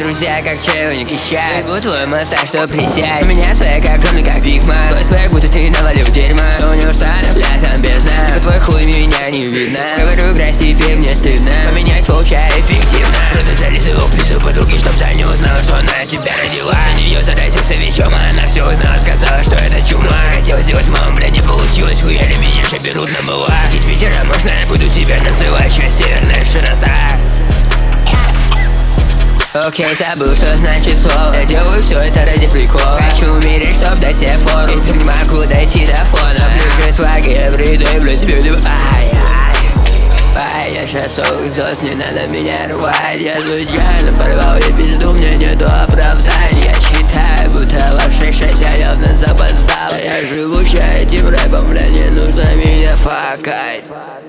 друзья, как чайник и чай. Вот твой мастак, что присядь. У меня своя как огромный, как Биг Мак. Твой своя, будто ты навалил дерьма. У него штаны, бля, там бездна. Типа твой хуй меня не видно. Говорю, играй себе, мне стыдно. Поменять полчая эффективно. Кто-то залезал в пису подруги, чтоб та не узнала, что она тебя родила. За нее заразился вечом, а она все узнала. Сказала, что это чума. Хотел сделать маму, бля, не получилось. Хуяли меня, что берут на была. Из Питера можно я буду тебя называть. Сейчас северная широта. Окей, забыл, что значит слово. Я делаю все это ради прикола. Хочу умереть, чтоб дать тебе фору. Теперь не могу дойти до фона. Ближе сваги, everyday, блядь, тебе любовь. Я сейчас соус, не надо меня рвать. Я случайно порвал и пизду, мне нету оправдания. Считаю, будто во 6-6 я явно запоздал. Я живу этим рэпом, бля, не нужно меня факать.